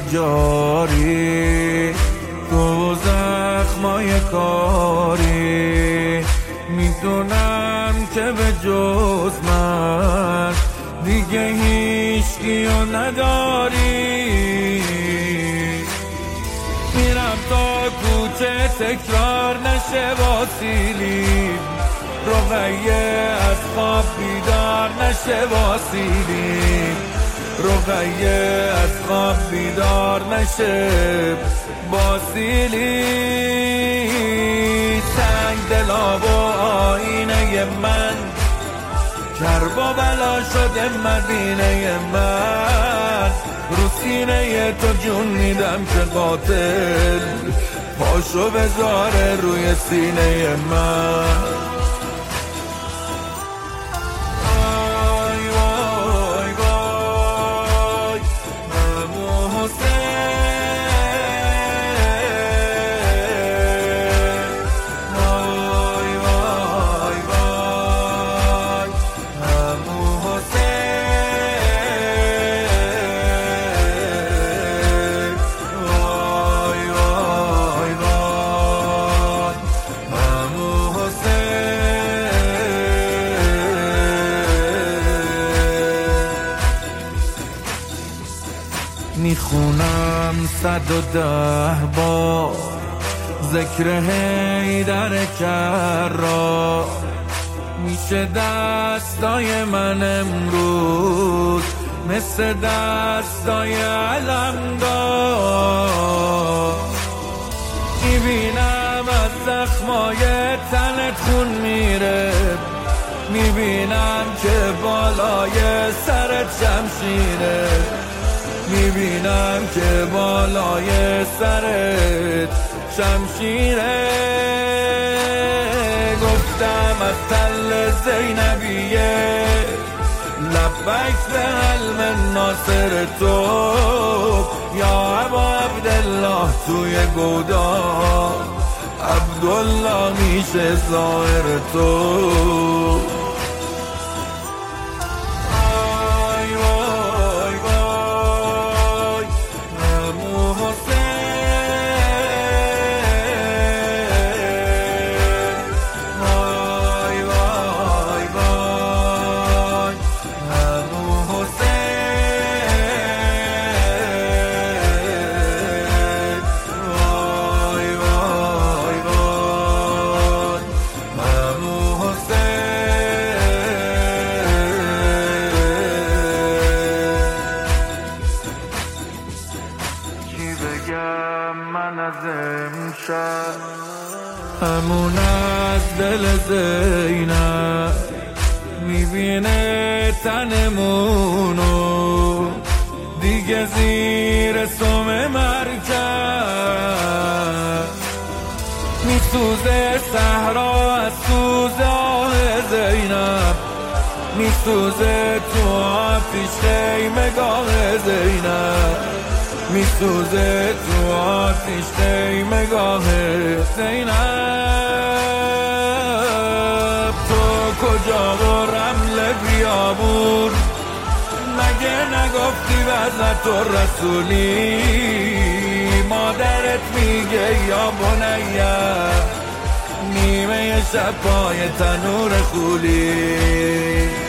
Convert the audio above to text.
جاری، تو زخمای کاری. میدونم که به جز من دیگه هیچکیو نداری. میرم تا کوچه تکرار نشه واسیلیم، رقیه از خواب بیدار نشه واسیلیم، رقیه از خواب بیدار نشه واسیلی. سنگ دلا و آینه من، کرب و بلا شده مدینه من. رو سینه تو جون میدم که قاتل پاشو بذاره روی سینه من. میخونم 110 بار ذکر حیدر کرار. میشه دستای من امروز مثل دستای علمدار. میبینم از زخمای تنت خون میره، میبینم که بالای سرت شمشیره، میبینم که بالای سرت شمشیره. گفتم از تل زینبیه لبک به علم ناصر تو، یا ابا عبدالله توی گودا عبدالله میشه ظاهر تو. من از امشب همون از دل زینب میبینه تنمونو دیگه زیر سم مرکب. میسوزه صحرا از سوز آه زینب، میسوزه تو آتیش خیمگاه زینب، میسوزه تو آتیش خیمگاه زینب. تو کجا و رمل بیابون مگه نگفتی وزنت و رسولی؟ مادرت میگه یا بنیه نیمه شب پای تنور خولی.